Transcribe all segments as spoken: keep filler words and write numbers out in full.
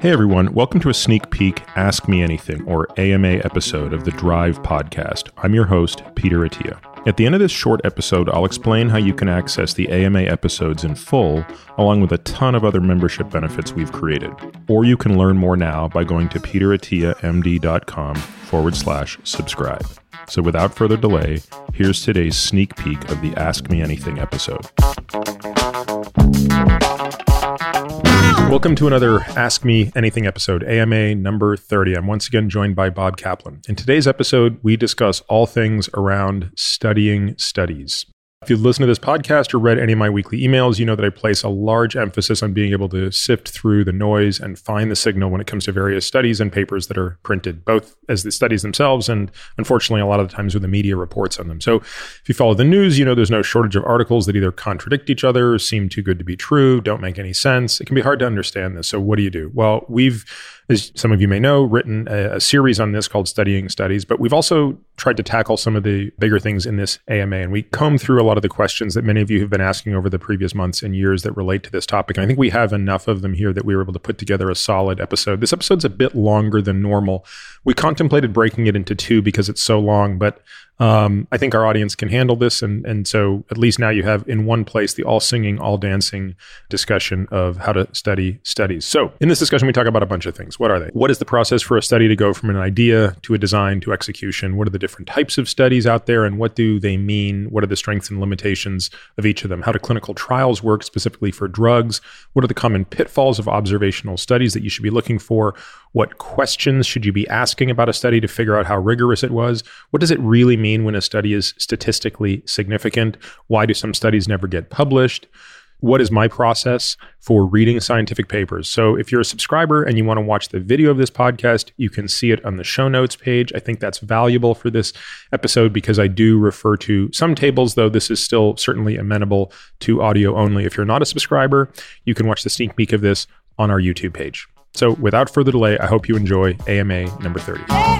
Hey everyone, welcome to a sneak peek Ask Me Anything, or A M A episode of the Drive podcast. I'm your host, Peter Attia. At the end of this short episode, I'll explain how you can access the A M A episodes in full, along with a ton of other membership benefits we've created. Or you can learn more now by going to peterattiamd.com forward slash subscribe. So without further delay, here's today's sneak peek of the Ask Me Anything episode. Welcome to another Ask Me Anything episode, A M A number thirty. I'm once again joined by Bob Kaplan. In today's episode, we discuss all things around studying studies. If you've listened to this podcast or read any of my weekly emails, you know that I place a large emphasis on being able to sift through the noise and find the signal when it comes to various studies and papers that are printed, both as the studies themselves and, unfortunately, a lot of the times when the media reports on them. So if you follow the news, you know there's no shortage of articles that either contradict each other, seem too good to be true, don't make any sense. It can be hard to understand this. So what do you do? Well, we've, as some of you may know, written a, a series on this called Studying Studies, but we've also tried to tackle some of the bigger things in this A M A. And we comb through a lot of the questions that many of you have been asking over the previous months and years that relate to this topic. And I think we have enough of them here that we were able to put together a solid episode. This episode's a bit longer than normal. We contemplated breaking it into two because it's so long, but um, I think our audience can handle this. And, and so at least now you have in one place the all singing, all dancing discussion of how to study studies. So in this discussion, we talk about a bunch of things. What are they? What is the process for a study to go from an idea to a design to execution? What are the different types of studies out there and what do they mean? What are the strengths and limitations of each of them? How do clinical trials work specifically for drugs? What are the common pitfalls of observational studies that you should be looking for? What questions should you be asking about a study to figure out how rigorous it was? What does it really mean when a study is statistically significant? Why do some studies never get published? What is my process for reading scientific papers? So if you're a subscriber and you want to watch the video of this podcast, you can see it on the show notes page. I think that's valuable for this episode because I do refer to some tables, though this is still certainly amenable to audio only. If you're not a subscriber, you can watch the sneak peek of this on our YouTube page. So without further delay, I hope you enjoy A M A number thirty.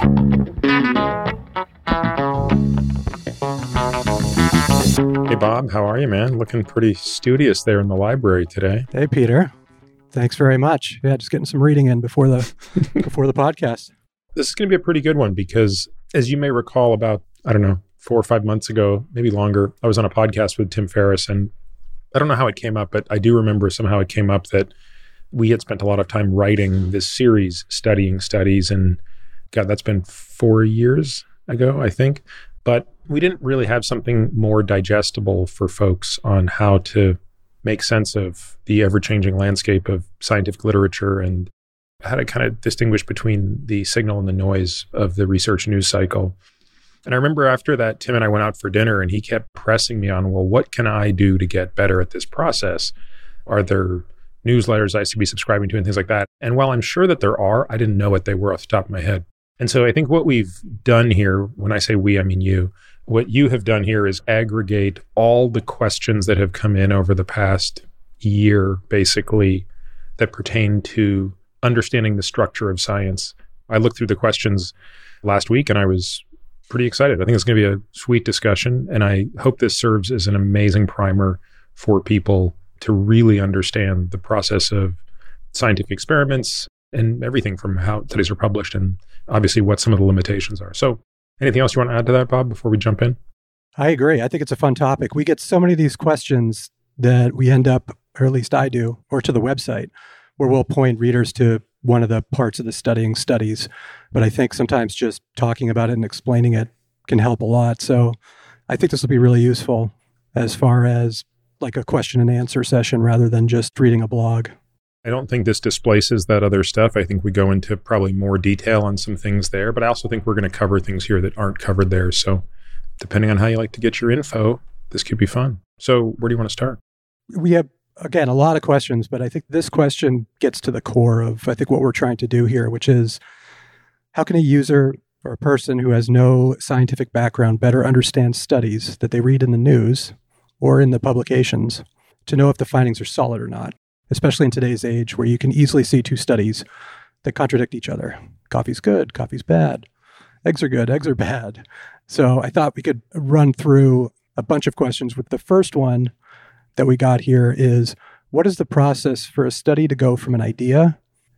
Hey, Bob, how are you, man? Looking pretty studious there in the library today. Hey, Peter. Thanks very much. Yeah, just getting some reading in before the before the podcast. This is going to be a pretty good one because, as you may recall, about, I don't know, four or five months ago, maybe longer, I was on a podcast with Tim Ferriss, and I don't know how it came up, but I do remember somehow it came up that we had spent a lot of time writing this series, Studying Studies, and God, that's been four years ago, I think. But we didn't really have something more digestible for folks on how to make sense of the ever-changing landscape of scientific literature and how to kind of distinguish between the signal and the noise of the research news cycle. And I remember after that, Tim and I went out for dinner and he kept pressing me on, well, what can I do to get better at this process? Are there newsletters I should be subscribing to and things like that? And while I'm sure that there are, I didn't know what they were off the top of my head. And so I think what we've done here, when I say we, I mean you, what you have done here is aggregate all the questions that have come in over the past year, basically, that pertain to understanding the structure of science. I looked through the questions last week and I was pretty excited. I think it's going to be a sweet discussion. And I hope this serves as an amazing primer for people to really understand the process of scientific experiments and everything from how studies are published and obviously what some of the limitations are. So anything else you want to add to that, Bob, before we jump in? I agree. I think it's a fun topic. We get so many of these questions that we end up, or at least I do, or to the website, where we'll point readers to one of the parts of the Studying Studies. But I think sometimes just talking about it and explaining it can help a lot. So I think this will be really useful as far as like a question and answer session rather than just reading a blog. I don't think this displaces that other stuff. I think we go into probably more detail on some things there, but I also think we're going to cover things here that aren't covered there. So depending on how you like to get your info, this could be fun. So where do you want to start? We have, again, a lot of questions, but I think this question gets to the core of, I think, what we're trying to do here, which is how can a user or a person who has no scientific background better understand studies that they read in the news or in the publications to know if the findings are solid or not, especially in today's age where you can easily see two studies that contradict each other. Coffee's good, coffee's bad. Eggs are good, eggs are bad. So I thought we could run through a bunch of questions. With the first one that we got here is, what is the process for a study to go from an idea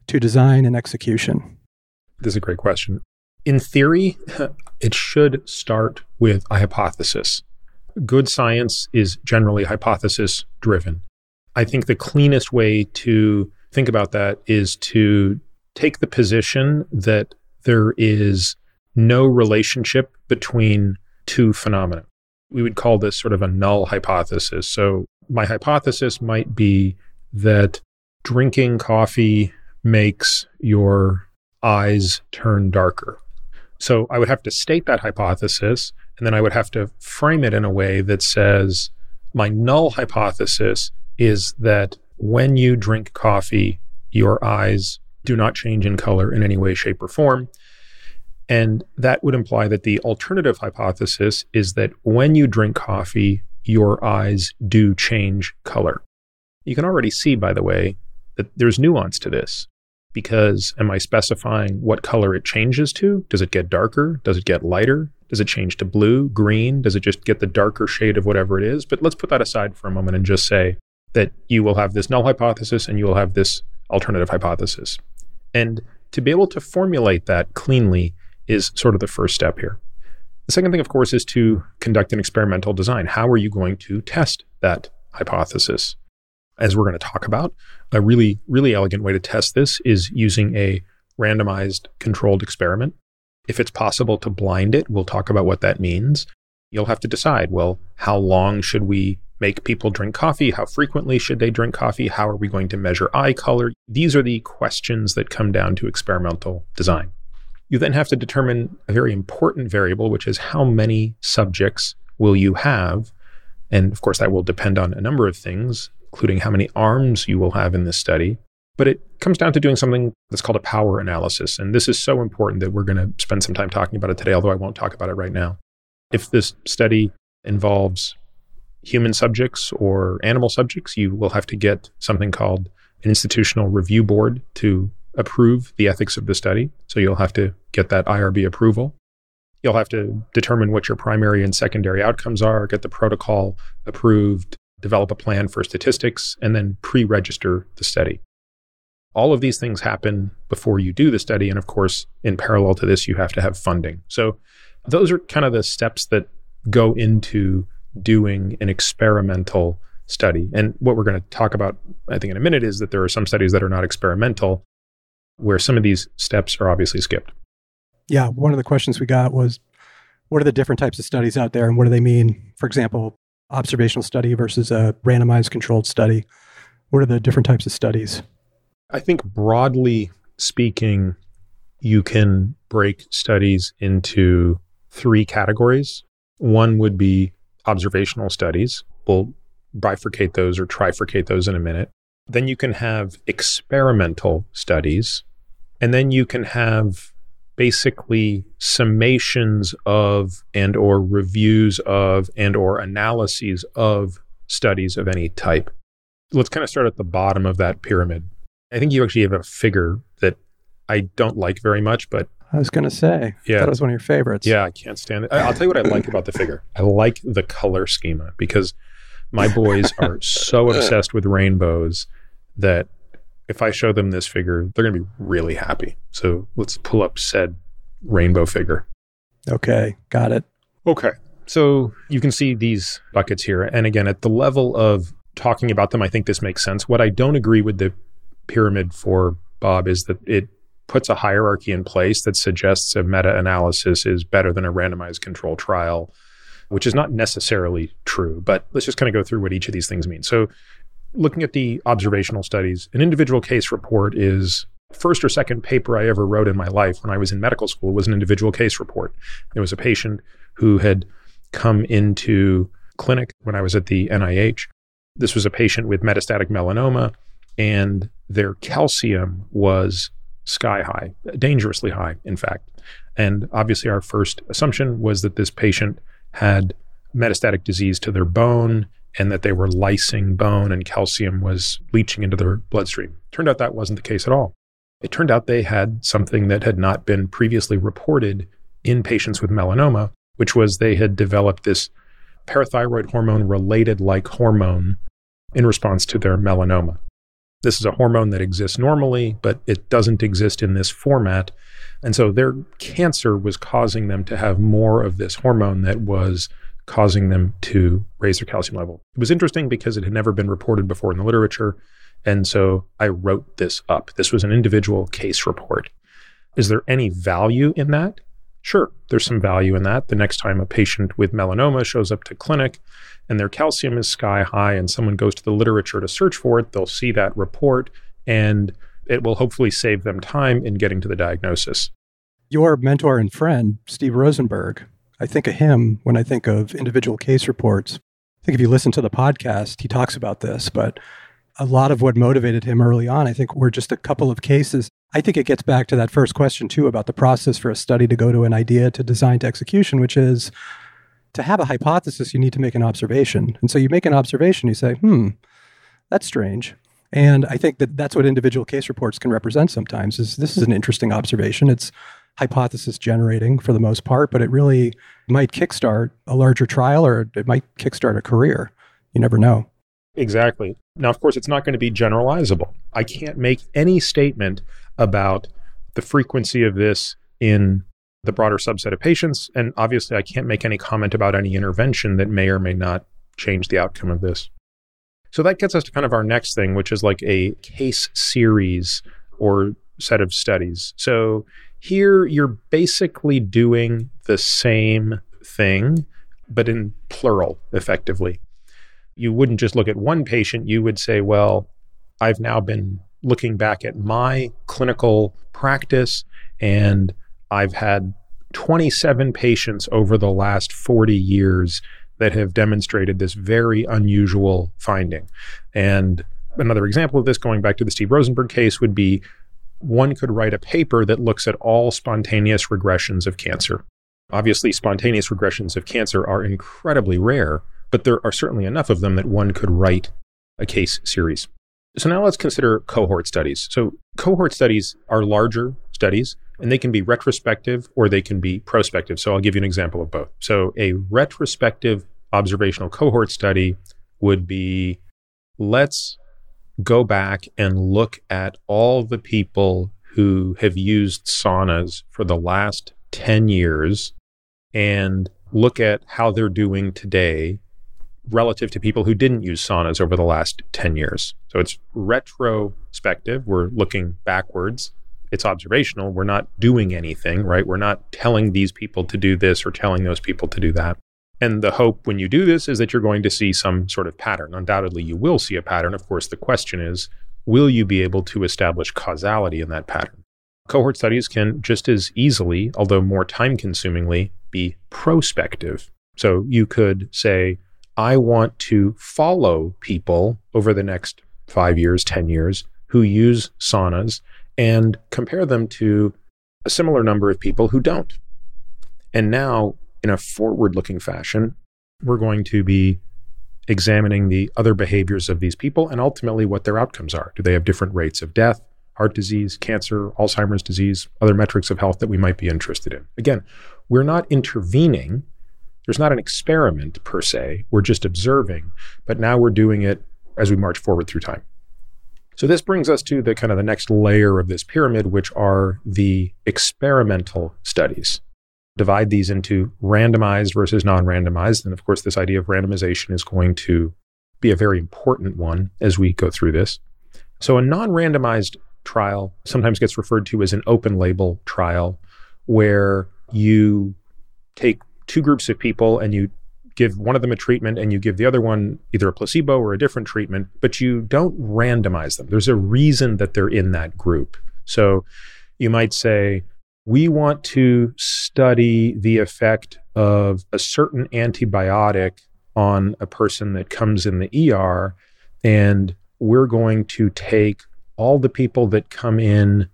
to design and execution? This is a great question. In theory, it should start with a hypothesis. Good science is generally hypothesis driven. I think the cleanest way to think about that is to take the position that there is no relationship between two phenomena. We would call this sort of a null hypothesis. So my hypothesis might be that drinking coffee makes your eyes turn darker. So I would have to state that hypothesis, and then I would have to frame it in a way that says, my null hypothesis is that when you drink coffee, your eyes do not change in color in any way, shape, or form. And that would imply that the alternative hypothesis is that when you drink coffee, your eyes do change color. You can already see, by the way, that there's nuance to this, because am I specifying what color it changes to? Does it get darker? Does it get lighter? Does it change to blue, green? Does it just get the darker shade of whatever it is? But let's put that aside for a moment and just say that you will have this null hypothesis and you will have this alternative hypothesis. And to be able to formulate that cleanly is sort of the first step here. The second thing, of course, is to conduct an experimental design. How are you going to test that hypothesis? As we're going to talk about, a really, really elegant way to test this is using a randomized controlled experiment. If it's possible to blind it, we'll talk about what that means. You'll have to decide, well, how long should we make people drink coffee? How frequently should they drink coffee? How are we going to measure eye color? These are the questions that come down to experimental design. You then have to determine a very important variable, which is how many subjects will you have? And of course, that will depend on a number of things, including how many arms you will have in this study. But it comes down to doing something that's called a power analysis. And this is so important that we're going to spend some time talking about it today, although I won't talk about it right now. If this study involves human subjects or animal subjects, you will have to get something called an institutional review board to approve the ethics of the study. So you'll have to get that I R B approval. You'll have to determine what your primary and secondary outcomes are, get the protocol approved, develop a plan for statistics, and then pre-register the study. All of these things happen before you do the study. And of course, in parallel to this, you have to have funding. So those are kind of the steps that go into doing an experimental study. And what we're going to talk about, I think in a minute, is that there are some studies that are not experimental, where some of these steps are obviously skipped. Yeah, one of the questions we got was, what are the different types of studies out there and what do they mean? For example, observational study versus a randomized controlled study. What are the different types of studies? I think broadly speaking, you can break studies into three categories. One would be observational studies. We'll bifurcate those or trifurcate those in a minute. Then you can have experimental studies, and then you can have basically summations of and or reviews of and or analyses of studies of any type. Let's kind of start at the bottom of that pyramid. I think you actually have a figure that I don't like very much, but I was going to say, yeah, that was one of your favorites. Yeah, I can't stand it. I'll tell you what I like about the figure. I like the color schema because my boys are so obsessed with rainbows that if I show them this figure, they're going to be really happy. So let's pull up said rainbow figure. Okay, got it. Okay, so you can see these buckets here. And again, at the level of talking about them, I think this makes sense. What I don't agree with the pyramid for, Bob, is that it puts a hierarchy in place that suggests a meta-analysis is better than a randomized control trial, which is not necessarily true. But let's just kind of go through what each of these things mean. So looking at the observational studies, an individual case report is first or second paper I ever wrote in my life when I was in medical school was an individual case report. There was a patient who had come into clinic when I was at the N I H. This was a patient with metastatic melanoma, and their calcium was sky high, dangerously high, in fact. And obviously our first assumption was that this patient had metastatic disease to their bone and that they were lysing bone and calcium was leaching into their bloodstream. Turned out that wasn't the case at all. It turned out they had something that had not been previously reported in patients with melanoma, which was they had developed this parathyroid hormone related like hormone in response to their melanoma. This is a hormone that exists normally, but it doesn't exist in this format. And so their cancer was causing them to have more of this hormone that was causing them to raise their calcium level. It was interesting because it had never been reported before in the literature. And so I wrote this up. This was an individual case report. Is there any value in that? Sure, there's some value in that. The next time a patient with melanoma shows up to clinic and their calcium is sky high and someone goes to the literature to search for it, they'll see that report and it will hopefully save them time in getting to the diagnosis. Your mentor and friend, Steve Rosenberg, I think of him when I think of individual case reports. I think if you listen to the podcast, he talks about this, but a lot of what motivated him early on, I think, were just a couple of cases. I think it gets back to that first question, too, about the process for a study to go to an idea to design to execution, which is to have a hypothesis, you need to make an observation. And so you make an observation, you say, hmm, that's strange. And I think that that's what individual case reports can represent sometimes, is this is an interesting observation. It's hypothesis generating for the most part, but it really might kickstart a larger trial or it might kickstart a career. You never know. Exactly. Now, of course, it's not going to be generalizable. I can't make any statement about the frequency of this in the broader subset of patients. And obviously, I can't make any comment about any intervention that may or may not change the outcome of this. So that gets us to kind of our next thing, which is like a case series or set of studies. So here you're basically doing the same thing, but in plural, effectively. You wouldn't just look at one patient. You would say, well, I've now been looking back at my clinical practice, and I've had twenty-seven patients over the last forty years that have demonstrated this very unusual finding. And another example of this, going back to the Steve Rosenberg case, would be one could write a paper that looks at all spontaneous regressions of cancer. Obviously, spontaneous regressions of cancer are incredibly rare, but there are certainly enough of them that one could write a case series. So now let's consider cohort studies. So cohort studies are larger studies, and they can be retrospective or they can be prospective. So I'll give you an example of both. So a retrospective observational cohort study would be, let's go back and look at all the people who have used saunas for the last ten years and look at how they're doing today relative to people who didn't use saunas over the last ten years. So it's retrospective. We're looking backwards. It's observational. We're not doing anything, right? We're not telling these people to do this or telling those people to do that. And the hope when you do this is that you're going to see some sort of pattern. Undoubtedly, you will see a pattern. Of course, the question is, will you be able to establish causality in that pattern? Cohort studies can just as easily, although more time-consumingly, be prospective. So you could say, I want to follow people over the next five years, ten years, who use saunas and compare them to a similar number of people who don't. And now, in a forward-looking fashion, we're going to be examining the other behaviors of these people and ultimately what their outcomes are. Do they have different rates of death, heart disease, cancer, Alzheimer's disease, other metrics of health that we might be interested in? Again, we're not intervening. There's not an experiment per se. We're just observing, but now we're doing it as we march forward through time. So this brings us to the kind of the next layer of this pyramid, which are the experimental studies. Divide these into randomized versus non-randomized. And of course, this idea of randomization is going to be a very important one as we go through this. So a non-randomized trial sometimes gets referred to as an open label trial, where you take two groups of people and you give one of them a treatment and you give the other one either a placebo or a different treatment, but you don't randomize them. There's a reason that they're in that group. So you might say, we want to study the effect of a certain antibiotic on a person that comes in the E R, and we're going to take all the people that come in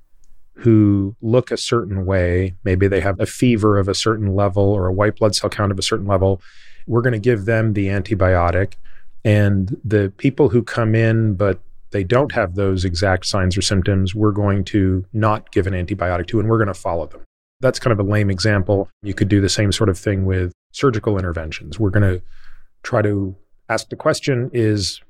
who look a certain way. Maybe they have a fever of a certain level or a white blood cell count of a certain level. We're going to give them the antibiotic. And the people who come in, but they don't have those exact signs or symptoms, we're going to not give an antibiotic to, and we're going to follow them. That's kind of a lame example. You could do the same sort of thing with surgical interventions. We're going to try to ask the question, is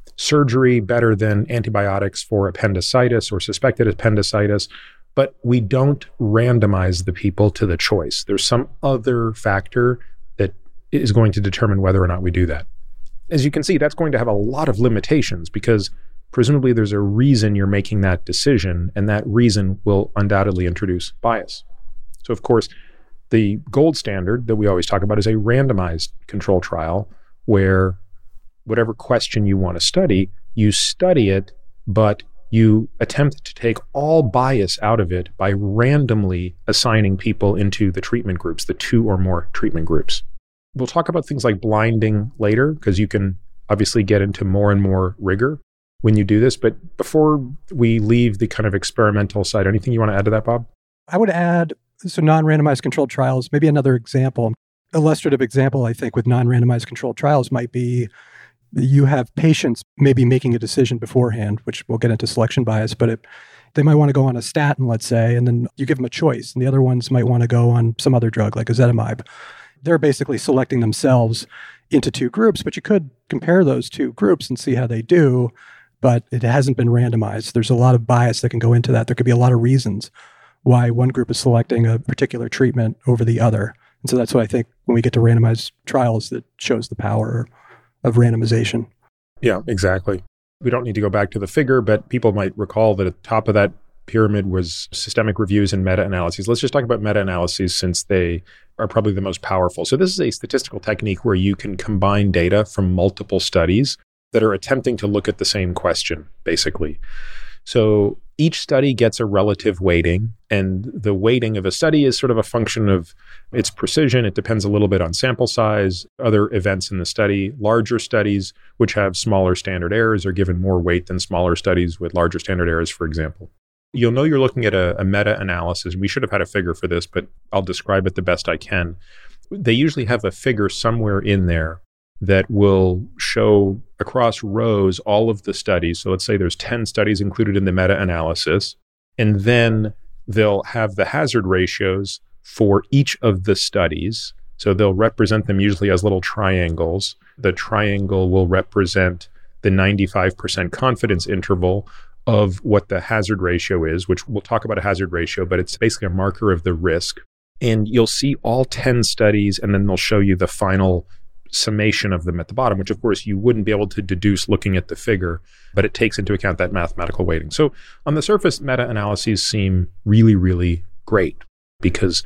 surgery better than antibiotics for appendicitis or suspected appendicitis, but we don't randomize the people to the choice. There's some other factor that is going to determine whether or not we do that. As you can see, that's going to have a lot of limitations because presumably there's a reason you're making that decision, and that reason will undoubtedly introduce bias. So of course, the gold standard that we always talk about is a randomized control trial where whatever question you want to study, you study it, but you attempt to take all bias out of it by randomly assigning people into the treatment groups, the two or more treatment groups. We'll talk about things like blinding later, because you can obviously get into more and more rigor when you do this. But before we leave the kind of experimental side, anything you want to add to that, Bob? I would add, so non-randomized controlled trials, maybe another example, illustrative example, I think, with non-randomized controlled trials might be you have patients maybe making a decision beforehand, which we'll get into selection bias, but it, they might want to go on a statin, let's say, and then you give them a choice, and the other ones might want to go on some other drug like ezetimibe. They're basically selecting themselves into two groups, but you could compare those two groups and see how they do, but it hasn't been randomized. There's a lot of bias that can go into that. There could be a lot of reasons why one group is selecting a particular treatment over the other. And so that's what I think when we get to randomized trials, that shows the power of randomization. Yeah, exactly. We don't need to go back to the figure, but people might recall that at the top of that pyramid was systemic reviews and meta-analyses. Let's just talk about meta-analyses since they are probably the most powerful. So this is a statistical technique where you can combine data from multiple studies that are attempting to look at the same question, basically. So each study gets a relative weighting, and the weighting of a study is sort of a function of its precision. It depends a little bit on sample size, other events in the study. Larger studies, which have smaller standard errors, are given more weight than smaller studies with larger standard errors, for example. You'll know you're looking at a, a meta-analysis. We should have had a figure for this, but I'll describe it the best I can. They usually have a figure somewhere in there that will show across rows all of the studies. So let's say there's ten studies included in the meta-analysis, and then they'll have the hazard ratios for each of the studies. So they'll represent them usually as little triangles. The triangle will represent the ninety-five percent confidence interval of what the hazard ratio is, which we'll talk about a hazard ratio, but it's basically a marker of the risk. And you'll see all ten studies, and then they'll show you the final summation of them at the bottom, which of course you wouldn't be able to deduce looking at the figure, but it takes into account that mathematical weighting. So on the surface, meta-analyses seem really, really great, because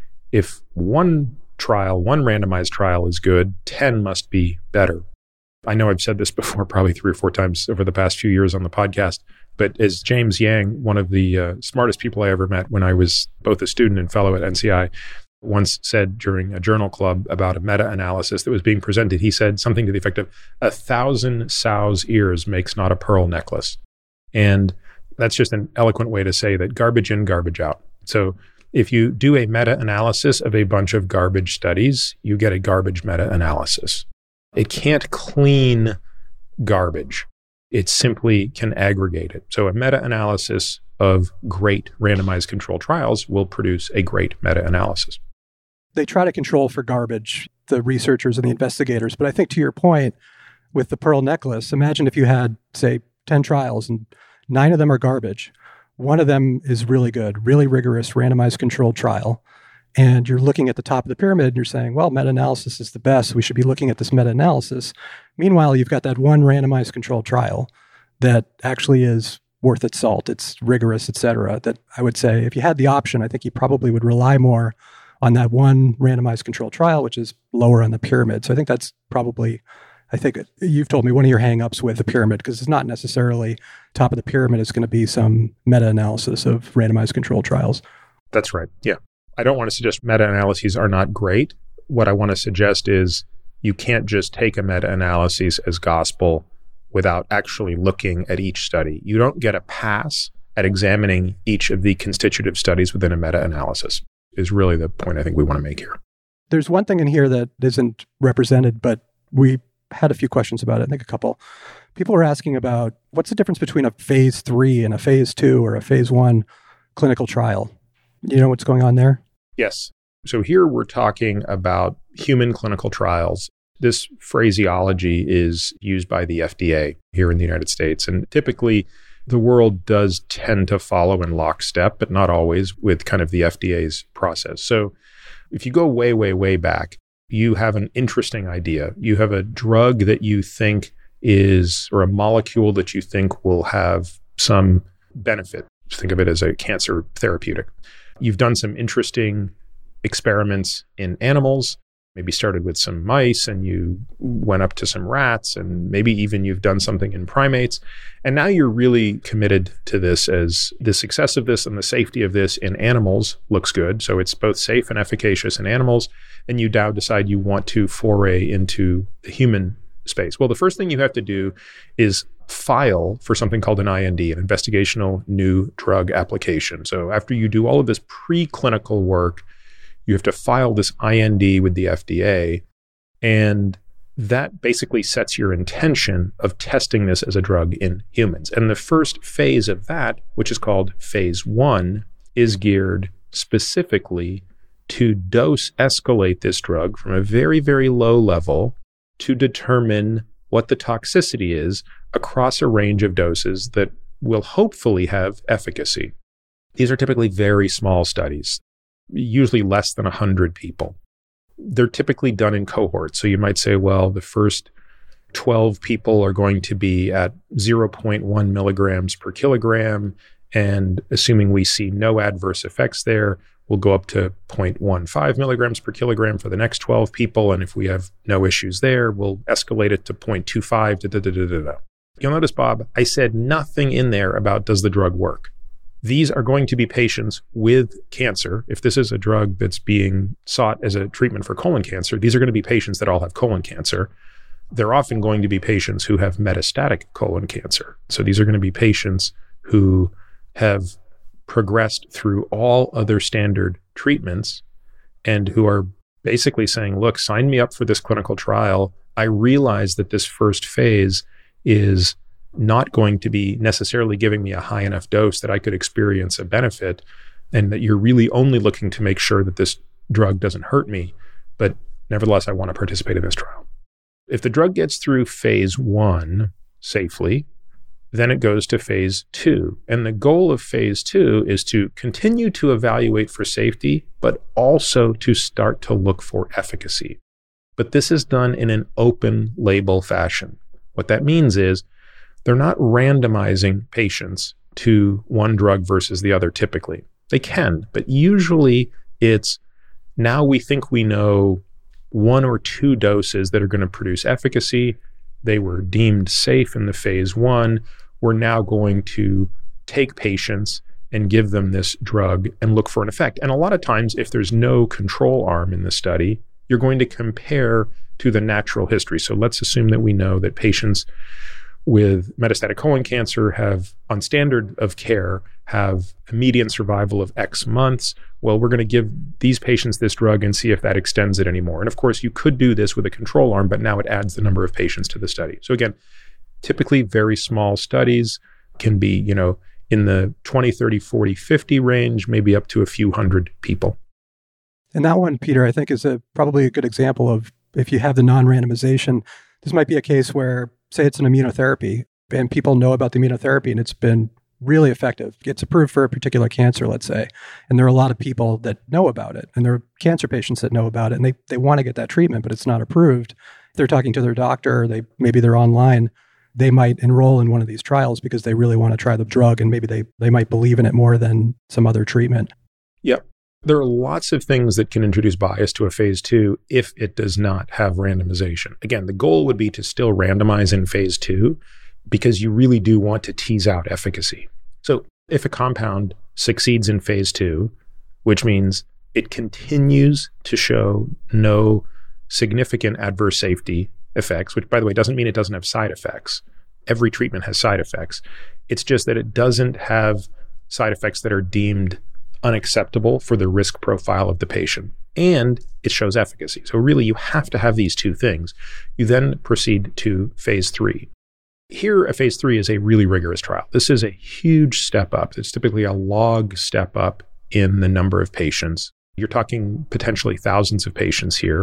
if one trial, one randomized trial is good, ten must be better. I know I've said this before, probably three or four times over the past few years on the podcast, but as James Yang, one of the uh, smartest people I ever met when I was both a student and fellow at N C I, once said during a journal club about a meta-analysis that was being presented, he said something to the effect of, a thousand sow's ears makes not a pearl necklace. And that's just an eloquent way to say that garbage in, garbage out. So if you do a meta-analysis of a bunch of garbage studies, you get a garbage meta-analysis. It can't clean garbage. It simply can aggregate it. So a meta-analysis of great randomized controlled trials will produce a great meta-analysis. They try to control for garbage, the researchers and the investigators. But I think to your point with the pearl necklace, imagine if you had, say, ten trials and nine of them are garbage. One of them is really good, really rigorous, randomized controlled trial. And you're looking at the top of the pyramid and you're saying, well, meta-analysis is the best. We should be looking at this meta-analysis. Meanwhile, you've got that one randomized controlled trial that actually is worth its salt. It's rigorous, et cetera. That I would say if you had the option, I think you probably would rely more on that one randomized controlled trial, which is lower on the pyramid. So I think that's probably, I think you've told me one of your hangups with the pyramid, because it's not necessarily top of the pyramid is going to be some meta-analysis of randomized controlled trials. That's right. Yeah. I don't want to suggest meta-analyses are not great. What I want to suggest is you can't just take a meta-analysis as gospel without actually looking at each study. You don't get a pass at examining each of the constitutive studies within a meta-analysis, is really the point I think we want to make here. There's one thing in here that isn't represented, but we had a few questions about it. I think a couple. People were asking about what's the difference between a phase three and a phase two or a phase one clinical trial? You know what's going on there? Yes. So here we're talking about human clinical trials. This phraseology is used by the F D A here in the United States. And typically, the world does tend to follow in lockstep, but not always, with kind of the F D A's process. So if you go way, way, way back, you have an interesting idea. You have a drug that you think is, or a molecule that you think will have some benefit. Think of it as a cancer therapeutic. You've done some interesting experiments in animals, maybe started with some mice and you went up to some rats, and maybe even you've done something in primates. And now you're really committed to this, as the success of this and the safety of this in animals looks good. So it's both safe and efficacious in animals. And you now decide you want to foray into the human space. Well, the first thing you have to do is file for something called an I N D, an investigational new drug application. So after you do all of this preclinical work, you have to file this I N D with the F D A, and that basically sets your intention of testing this as a drug in humans. And the first phase of that, which is called phase one, is geared specifically to dose escalate this drug from a very, very low level to determine what the toxicity is across a range of doses that will hopefully have efficacy. These are typically very small studies, usually less than one hundred people. They're typically done in cohorts. So you might say, well, the first twelve people are going to be at zero point one milligrams per kilogram. And assuming we see no adverse effects there, we'll go up to zero point one five milligrams per kilogram for the next twelve people. And if we have no issues there, we'll escalate it to zero point two five. Da, da, da, da, da, da. You'll notice, Bob, I said nothing in there about does the drug work. These are going to be patients with cancer. If this is a drug that's being sought as a treatment for colon cancer, these are going to be patients that all have colon cancer. They're often going to be patients who have metastatic colon cancer. So these are going to be patients who have progressed through all other standard treatments and who are basically saying, look, sign me up for this clinical trial. I realize that this first phase is not going to be necessarily giving me a high enough dose that I could experience a benefit, and that you're really only looking to make sure that this drug doesn't hurt me. But nevertheless, I want to participate in this trial. If the drug gets through phase one safely, then it goes to phase two. And the goal of phase two is to continue to evaluate for safety, but also to start to look for efficacy. But this is done in an open label fashion. What that means is they're not randomizing patients to one drug versus the other typically. They can, but usually it's now we think we know one or two doses that are going to produce efficacy. They were deemed safe in the phase one. We're now going to take patients and give them this drug and look for an effect. And a lot of times, if there's no control arm in the study, you're going to compare to the natural history. So let's assume that we know that patients with metastatic colon cancer have, on standard of care, have a median survival of X months. Well, we're going to give these patients this drug and see if that extends it anymore. And of course, you could do this with a control arm, but now it adds the number of patients to the study. So again, typically very small studies can be, you know, in the twenty, thirty, forty, fifty range, maybe up to a few hundred people. And that one, Peter, I think is a probably a good example of if you have the non-randomization, this might be a case where, say it's an immunotherapy and people know about the immunotherapy and it's been really effective. It's approved for a particular cancer, let's say. And there are a lot of people that know about it. And there are cancer patients that know about it and they, they want to get that treatment, but it's not approved. They're talking to their doctor, they maybe they're online. They might enroll in one of these trials because they really want to try the drug and maybe they, they might believe in it more than some other treatment. Yep. There are lots of things that can introduce bias to a phase two if it does not have randomization. Again, the goal would be to still randomize in phase two because you really do want to tease out efficacy. So if a compound succeeds in phase two, which means it continues to show no significant adverse safety effects, which by the way doesn't mean it doesn't have side effects. Every treatment has side effects. It's just that it doesn't have side effects that are deemed unacceptable for the risk profile of the patient, and it shows efficacy. So really you have to have these two things. You then proceed to phase three. Here, a phase three is a really rigorous trial. This is a huge step up. It's typically a log step up in the number of patients. You're talking potentially thousands of patients here.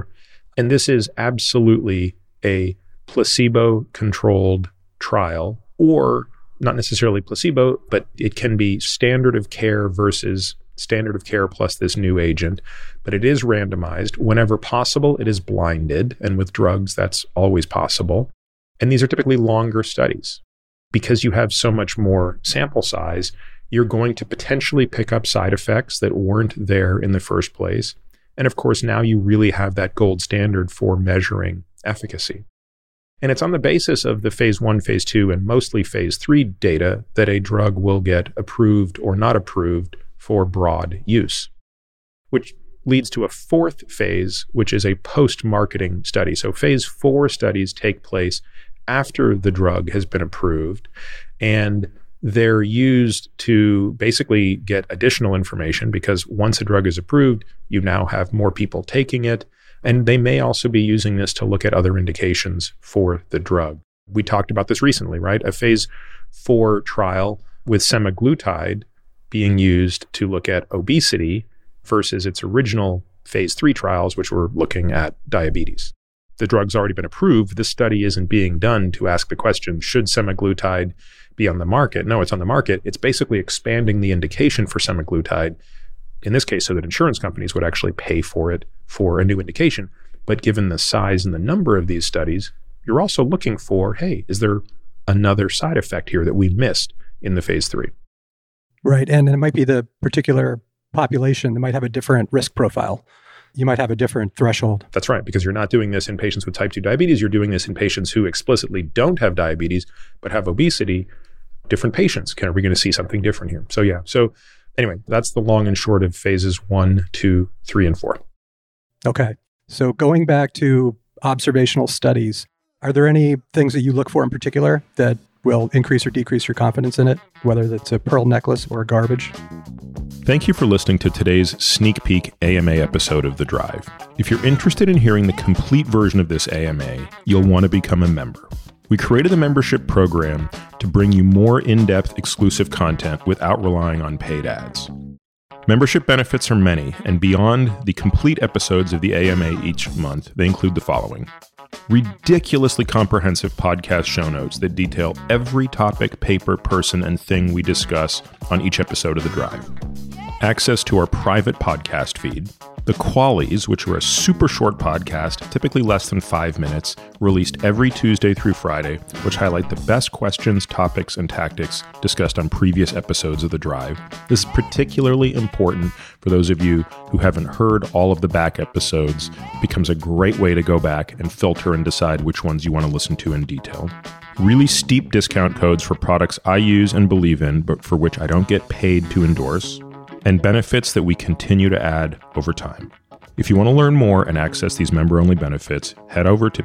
And this is absolutely a placebo-controlled trial, or not necessarily placebo, but it can be standard of care versus standard of care plus this new agent. But it is randomized. Whenever possible, it is blinded. And with drugs, that's always possible. And these are typically longer studies. Because you have so much more sample size, you're going to potentially pick up side effects that weren't there in the first place. And of course, now you really have that gold standard for measuring efficacy. And it's on the basis of the phase one, phase two, and mostly phase three data that a drug will get approved or not approved for broad use, which leads to a fourth phase, which is a post-marketing study. So phase four studies take place after the drug has been approved, and they're used to basically get additional information because once a drug is approved, you now have more people taking it. And they may also be using this to look at other indications for the drug. We talked about this recently, right? A phase four trial with semaglutide being used to look at obesity versus its original phase three trials, which were looking at diabetes. The drug's already been approved. This study isn't being done to ask the question, should semaglutide be on the market? No, it's on the market. It's basically expanding the indication for semaglutide, in this case, so that insurance companies would actually pay for it for a new indication. But given the size and the number of these studies, you're also looking for, hey, is there another side effect here that we missed in the phase three? Right. And it might be the particular population that might have a different risk profile. You might have a different threshold. That's right, because you're not doing this in patients with type two diabetes. You're doing this in patients who explicitly don't have diabetes, but have obesity. Different patients. Are we going to see something different here? So yeah. So anyway, that's the long and short of phases one, two, three, and four. Okay. So going back to observational studies, are there any things that you look for in particular that will increase or decrease your confidence in it, whether that's a pearl necklace or garbage? Thank you for listening to today's sneak peek A M A episode of The Drive. If you're interested in hearing the complete version of this A M A, you'll want to become a member. We created the membership program to bring you more in-depth exclusive content without relying on paid ads. Membership benefits are many, and beyond the complete episodes of the A M A each month, they include the following. Ridiculously comprehensive podcast show notes that detail every topic, paper, person, and thing we discuss on each episode of The Drive. Access to our private podcast feed. The Qualies, which are a super short podcast, typically less than five minutes, released every Tuesday through Friday, which highlight the best questions, topics, and tactics discussed on previous episodes of The Drive. This is particularly important for those of you who haven't heard all of the back episodes. It becomes a great way to go back and filter and decide which ones you want to listen to in detail. Really steep discount codes for products I use and believe in, but for which I don't get paid to endorse. And benefits that we continue to add over time. If you want to learn more and access these member-only benefits, head over to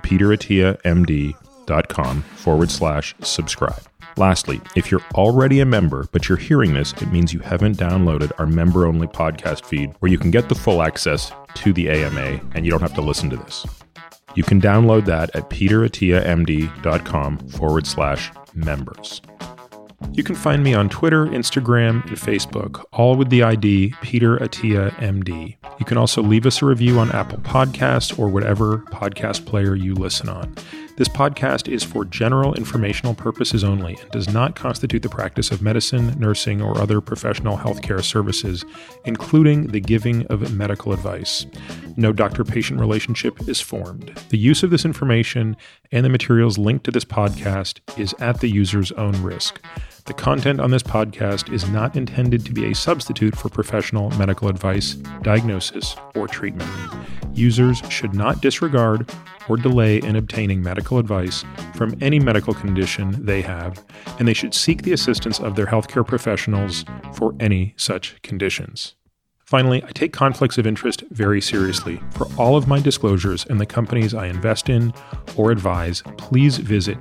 peterattiamd.com forward slash subscribe. Lastly, if you're already a member, but you're hearing this, it means you haven't downloaded our member-only podcast feed where you can get the full access to the A M A and you don't have to listen to this. You can download that at peterattiamd.com forward slash members. You can find me on Twitter, Instagram, and Facebook, all with the I D Peter Attia M D. You can also leave us a review on Apple Podcasts or whatever podcast player you listen on. This podcast is for general informational purposes only and does not constitute the practice of medicine, nursing, or other professional healthcare services, including the giving of medical advice. No doctor-patient relationship is formed. The use of this information and the materials linked to this podcast is at the user's own risk. The content on this podcast is not intended to be a substitute for professional medical advice, diagnosis, or treatment. Users should not disregard or delay in obtaining medical advice from any medical condition they have, and they should seek the assistance of their healthcare professionals for any such conditions. Finally, I take conflicts of interest very seriously. For all of my disclosures and the companies I invest in or advise, please visit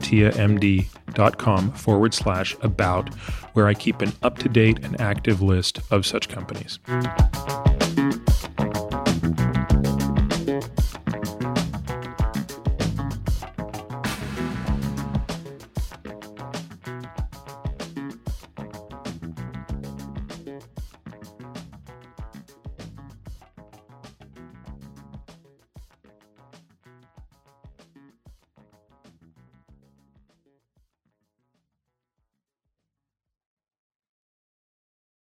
peterattiamd.com forward slash about, where I keep an up-to-date and active list of such companies.